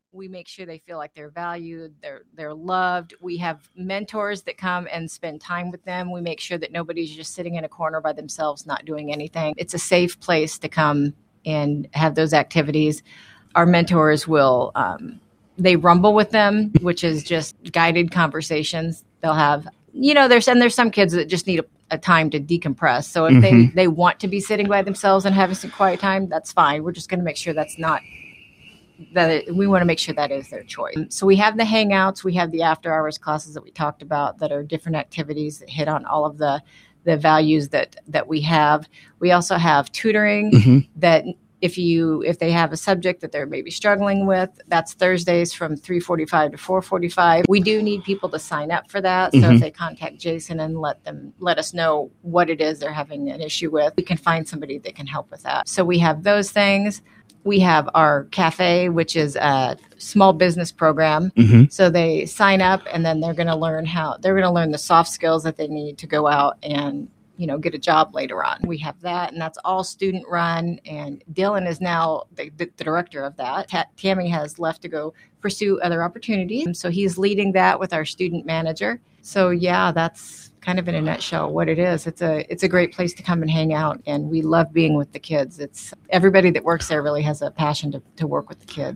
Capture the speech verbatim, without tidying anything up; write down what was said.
We make sure they feel like they're valued, they're they're loved. We have mentors that come and spend time with them. We make sure that nobody's just sitting in a corner by themselves not doing anything. It's a safe place to come and have those activities. Our mentors will um, they rumble with them, which is just guided conversations. They'll have, you know, there's and there's some kids that just need a, a time to decompress. So if mm-hmm. they they want to be sitting by themselves and having some quiet time, that's fine. We're just going to make sure that's not that it, we want to make sure that is their choice. So we have the hangouts, we have the after hours classes that we talked about that are different activities that hit on all of the the values that that we have. We also have tutoring mm-hmm. that if you if they have a subject that they're maybe struggling with, that's Thursdays from three forty-five to four forty-five. We do need people to sign up for that. So mm-hmm. if they contact Jason and let them let us know what it is they're having an issue with, we can find somebody that can help with that. So we have those things. We have our cafe, which is a small business program. Mm-hmm. So they sign up and then they're going to learn how they're going to learn the soft skills that they need to go out and, you know, get a job later on. We have that, and that's all student run. And Dylan is now the, the, the director of that. Ta- Tammy has left to go pursue other opportunities. And so he's leading that with our student manager. So yeah, that's kind of in a nutshell what it is. It's a it's a great place to come and hang out, and we love being with the kids. It's everybody that works there really has a passion to, to work with the kids.